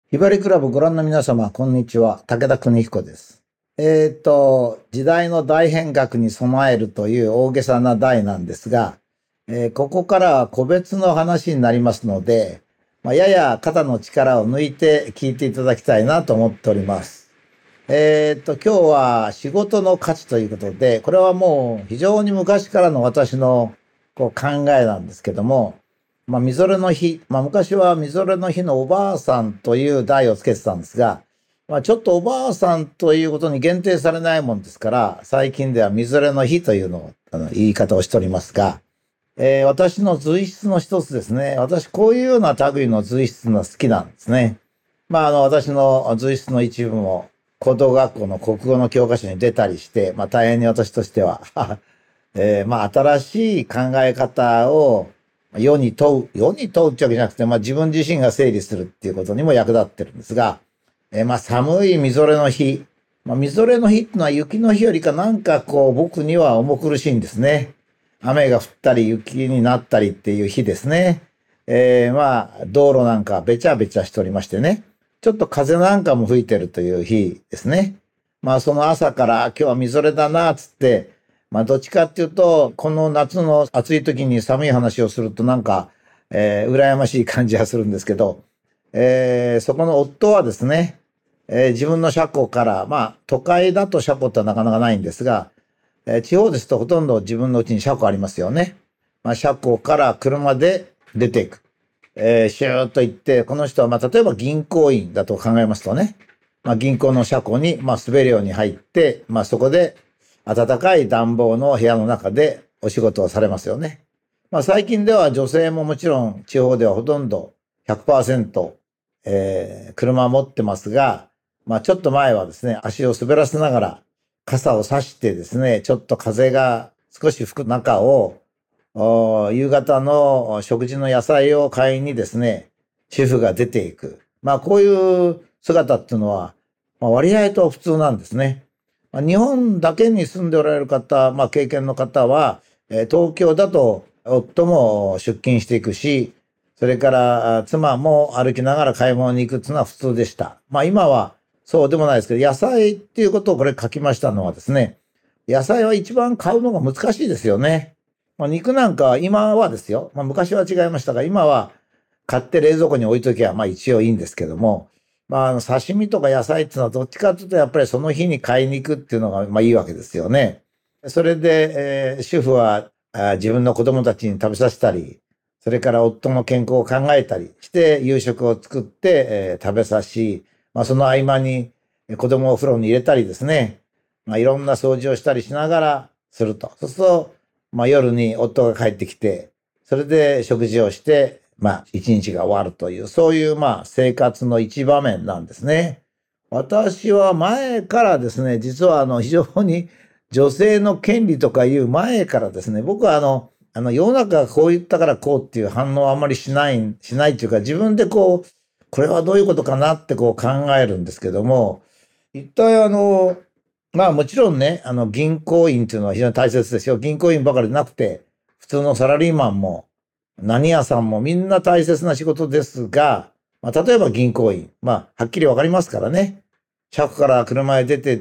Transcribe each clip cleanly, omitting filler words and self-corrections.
ひばりクラブご覧の皆様、こんにちは。武田邦彦です。時代の大変革に備えるという大げさな題なんですが、ここからは個別の話になりますので、やや肩の力を抜いて聞いていただきたいなと思っております。今日は仕事の価値ということで、これはもう非常に昔からの私の考えなんですけども、みぞれの日、昔はみぞれの日のおばあさんという題をつけてたんですが、ちょっとおばあさんということに限定されないもんですから、最近ではみぞれの日というのを言い方をしておりますが、私の随筆の一つですね。私こういうような類の随筆が好きなんですね。私の随筆の一部も高等学校の国語の教科書に出たりして、大変に私としては新しい考え方を世に問うってわけじゃなくて、自分自身が整理するっていうことにも役立ってるんですが、寒いみぞれの日。みぞれの日ってのは雪の日よりかなんか僕には重苦しいんですね。雨が降ったり雪になったりっていう日ですね。道路なんかべちゃべちゃしておりましてね。ちょっと風なんかも吹いてるという日ですね。その朝から今日はみぞれだな、つって、どっちかっていうと、この夏の暑い時に寒い話をするとなんか、羨ましい感じがするんですけど、そこの夫はですね、自分の車庫から、都会だと車庫ってなかなかないんですが、地方ですとほとんど自分のうちに車庫ありますよね。車庫から車で出ていく。シューッと行って、この人は、例えば銀行員だと考えますとね、銀行の車庫に、滑るように入って、そこで暖かい暖房の部屋の中でお仕事をされますよね。最近では女性ももちろん地方ではほとんど100%、車を持ってますが、ちょっと前はですね、足を滑らせながら傘を差してですね、ちょっと風が少し吹く中を、夕方の食事の野菜を買いにですね、主婦が出ていく。こういう姿っていうのは、割合と普通なんですね。日本だけに住んでおられる方、経験の方は、東京だと夫も出勤していくし、それから妻も歩きながら買い物に行くっていうのは普通でした。今はそうでもないですけど、野菜っていうことをこれ書きましたのはですね、野菜は一番買うのが難しいですよね。肉なんか今はですよ。昔は違いましたが、今は買って冷蔵庫に置いときゃ一応いいんですけども、刺身とか野菜っていうのはどっちかというとやっぱりその日に買いに行くっていうのがいいわけですよね。それで、主婦は自分の子供たちに食べさせたり、それから夫の健康を考えたりして夕食を作って、食べさし、その合間に子供をお風呂に入れたりですね、いろんな掃除をしたりしながらすると。そうすると、夜に夫が帰ってきて、それで食事をして、一日が終わるという、そういう生活の一場面なんですね。私は前からですね、実は非常に女性の権利とかいう前からですね、僕は世の中がこう言ったからこうっていう反応はあんまりしないっていうか、自分でこれはどういうことかなって考えるんですけども、一体もちろんね、銀行員っていうのは非常に大切ですよ。銀行員ばかりでなくて、普通のサラリーマンも、何屋さんもみんな大切な仕事ですが、例えば銀行員、はっきりわかりますからね。車庫から車へ出てって、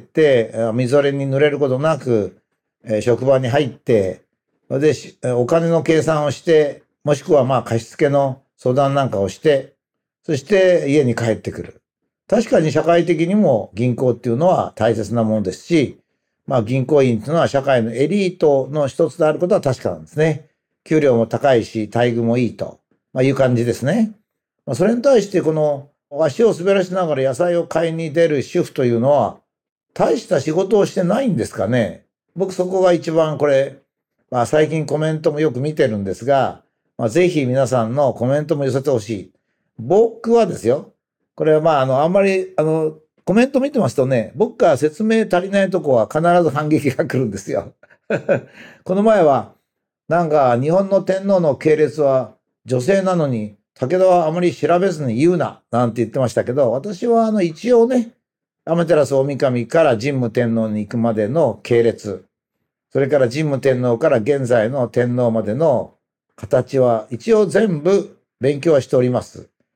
みぞれに濡れることなく、職場に入って、で、お金の計算をして、もしくは貸付の相談なんかをして、そして家に帰ってくる。確かに社会的にも銀行っていうのは大切なものですし、銀行員っていうのは社会のエリートの一つであることは確かなんですね。給料も高いし、待遇もいいと、いう感じですね。それに対してこの足を滑らしながら野菜を買いに出る主婦というのは、大した仕事をしてないんですかね。僕そこが一番これ、最近コメントもよく見てるんですが、ぜひ皆さんのコメントも寄せてほしい。僕はですよ、これはあんまり、コメント見てますとね、僕が説明足りないとこは必ず反撃が来るんですよ。この前は、なんか日本の天皇の系列は女性なのに、武田はあまり調べずに言うな、なんて言ってましたけど、私は一応ね、天照大神から神武天皇に行くまでの系列、それから神武天皇から現在の天皇までの形は一応全部勉強はしております。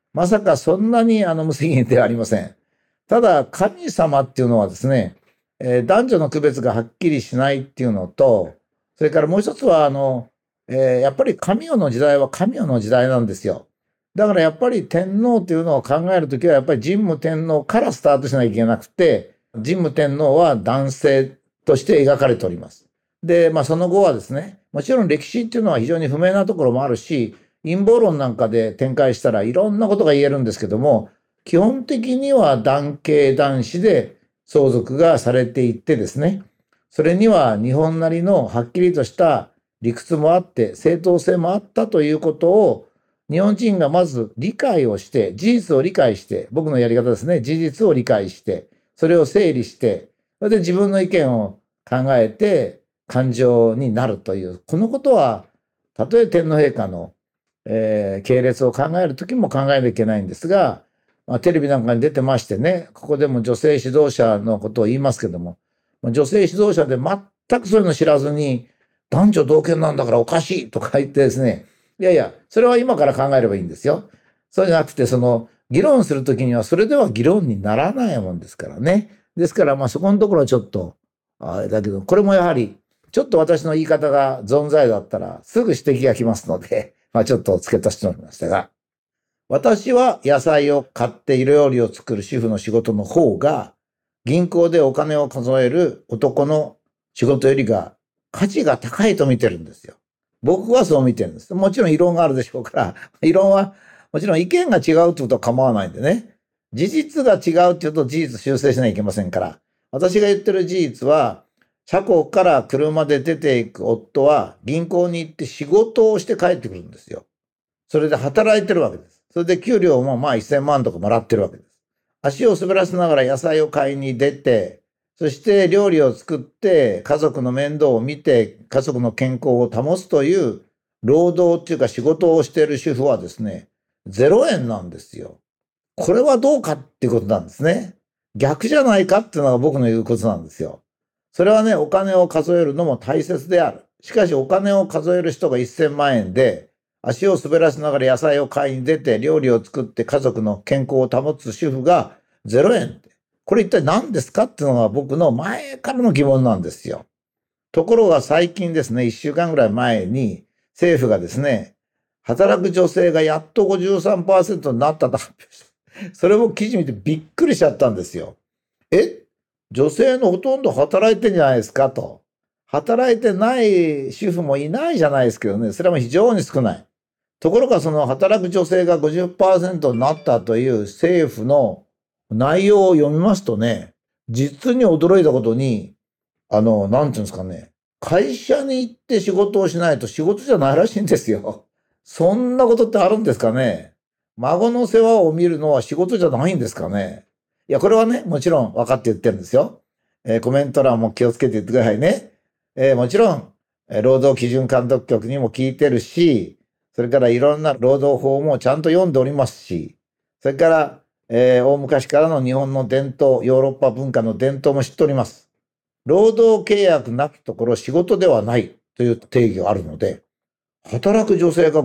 まさかそんなに無責任ではありません。ただ、神様っていうのはですね、男女の区別がはっきりしないっていうのと、それからもう一つは、やっぱり神代の時代は神代の時代なんですよ。だからやっぱり天皇っていうのを考えるときは、やっぱり神武天皇からスタートしなきゃいけなくて、神武天皇は男性として描かれております。で、その後はですね、もちろん歴史っていうのは非常に不明なところもあるし、陰謀論なんかで展開したらいろんなことが言えるんですけども、基本的には男系男子で相続がされていってですね、それには日本なりのはっきりとした理屈もあって正当性もあったということを日本人がまず理解をして、事実を理解して、僕のやり方ですね、事実を理解して、それを整理して、それで自分の意見を考えて感情になるという、このことは、たとえ天皇陛下の、系列を考えるときも考えなきゃいけないんですが、テレビなんかに出てましてね、ここでも女性指導者のことを言いますけども、女性指導者で全くそういうの知らずに、男女同権なんだからおかしいとか言ってですね、いやいや、それは今から考えればいいんですよ。そうじゃなくて、議論するときには、それでは議論にならないもんですからね。ですから、そこのところはちょっと、だけど、これもやはり、ちょっと私の言い方が存在だったら、すぐ指摘が来ますので、ちょっと付け足しておりましたが、私は野菜を買って料理を作る主婦の仕事の方が、銀行でお金を数える男の仕事よりが価値が高いと見てるんですよ。僕はそう見てるんです。もちろん異論があるでしょうから、異論は、もちろん意見が違うってことは構わないんでね。事実が違うって言うと事実修正しなきゃいけませんから。私が言ってる事実は、車庫から車で出ていく夫は銀行に行って仕事をして帰ってくるんですよ。それで働いてるわけです。それで給料も1000万とかもらってるわけです。足を滑らせながら野菜を買いに出て、そして料理を作って家族の面倒を見て家族の健康を保つという労働っていうか仕事をしている主婦はですね、0円なんですよ。これはどうかっていうことなんですね。逆じゃないかっていうのが僕の言うことなんですよ。それはね、お金を数えるのも大切である。しかしお金を数える人が1000万円で、足を滑らせながら野菜を買いに出て料理を作って家族の健康を保つ主婦が0円って。これ一体何ですかっていうのが僕の前からの疑問なんですよ。ところが最近ですね、1週間ぐらい前に政府がですね、働く女性がやっと 53% になったと発表した。それも記事見てびっくりしちゃったんですよ。女性のほとんど働いてんじゃないですかと。働いてない主婦もいないじゃないですけどね、それは非常に少ない。ところがその働く女性が 50% になったという政府の内容を読みますとね、実に驚いたことに、なんていうんですかね、会社に行って仕事をしないと仕事じゃないらしいんですよ。そんなことってあるんですかね。孫の世話を見るのは仕事じゃないんですかね。いや、これはね、もちろん分かって言ってるんですよ。コメント欄も気をつけて言ってくださいね。もちろん、労働基準監督局にも聞いてるし、それからいろんな労働法もちゃんと読んでおりますし、それから、大昔からの日本の伝統、ヨーロッパ文化の伝統も知っております。労働契約なきところ仕事ではないという定義があるので、働く女性が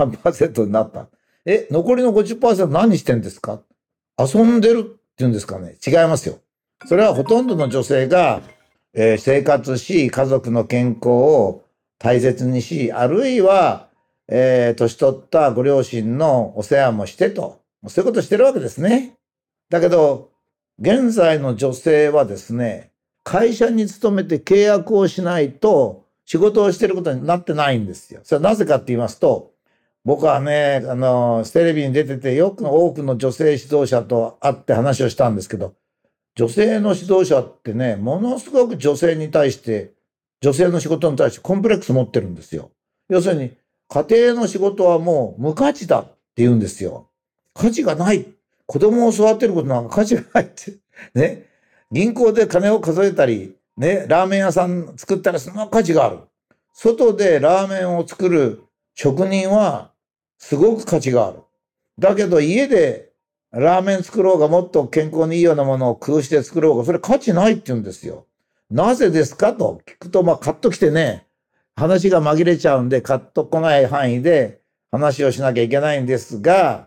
53% になった。残りの 50% 何してんですか？遊んでるって言うんですかね。違いますよ。それはほとんどの女性が、生活し、家族の健康を大切にし、あるいは、年取ったご両親のお世話もしてと、そういうことしてるわけですね。だけど、現在の女性はですね、会社に勤めて契約をしないと仕事をしていることになってないんですよ。それはなぜかって言いますと、僕はね、テレビに出ててよく多くの女性指導者と会って話をしたんですけど、女性の指導者ってね、ものすごく女性に対して、女性の仕事に対してコンプレックス持ってるんですよ。要するに、家庭の仕事はもう無価値だって言うんですよ。価値がない。子供を育てることなんか価値がないって。ね。銀行で金を数えたり、ね、ラーメン屋さん作ったらその価値がある。外でラーメンを作る職人はすごく価値がある。だけど家でラーメン作ろうがもっと健康にいいようなものを工夫して作ろうが、それ価値ないって言うんですよ。なぜですかと聞くと、カッときてね、話が紛れちゃうんで、カッと来ない範囲で話をしなきゃいけないんですが、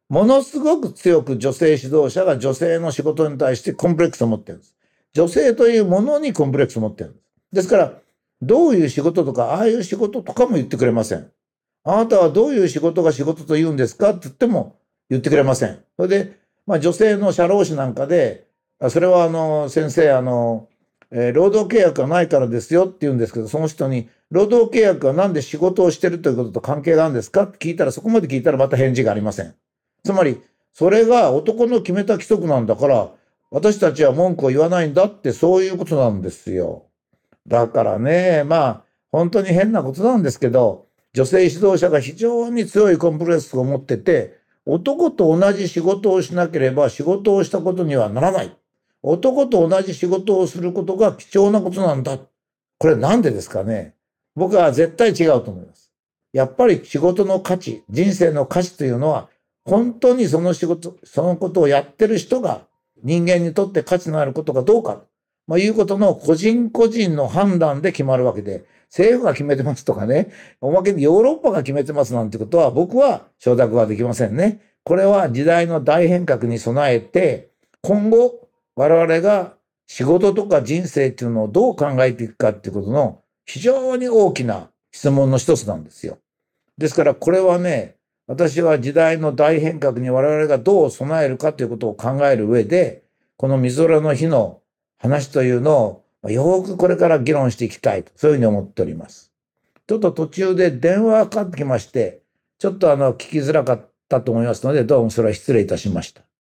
ものすごく強く女性指導者が女性の仕事に対してコンプレックスを持ってるんです。女性というものにコンプレックスを持ってるんです。ですから、どういう仕事とか、ああいう仕事とかも言ってくれません。あなたはどういう仕事が仕事と言うんですかって言っても言ってくれません。それで、女性の社労士なんかで、それは先生、労働契約がないからですよって言うんですけど、その人に、労働契約はなんで仕事をしてるということと関係があるんですかって聞いたら、そこまで聞いたらまた返事がありません。つまり、それが男の決めた規則なんだから、私たちは文句を言わないんだって、そういうことなんですよ。だからね、本当に変なことなんですけど、女性指導者が非常に強いコンプレックスを持ってて、男と同じ仕事をしなければ仕事をしたことにはならない。男と同じ仕事をすることが貴重なことなんだ。これなんでですかね。僕は絶対違うと思います。やっぱり仕事の価値、人生の価値というのは、本当にその仕事、そのことをやってる人が人間にとって価値のあることかどうか、いうことの個人個人の判断で決まるわけで、政府が決めてますとかね、おまけにヨーロッパが決めてますなんてことは僕は承諾はできませんね。これは時代の大変革に備えて、今後我々が仕事とか人生っていうのをどう考えていくかっていうことの非常に大きな質問の一つなんですよ。ですからこれはね、私は時代の大変革に我々がどう備えるかということを考える上で、このみぞれの日の話というのをよくこれから議論していきたいと、そういうふうに思っております。ちょっと途中で電話がかかってきまして、ちょっと聞きづらかったと思いますので、どうもそれは失礼いたしました。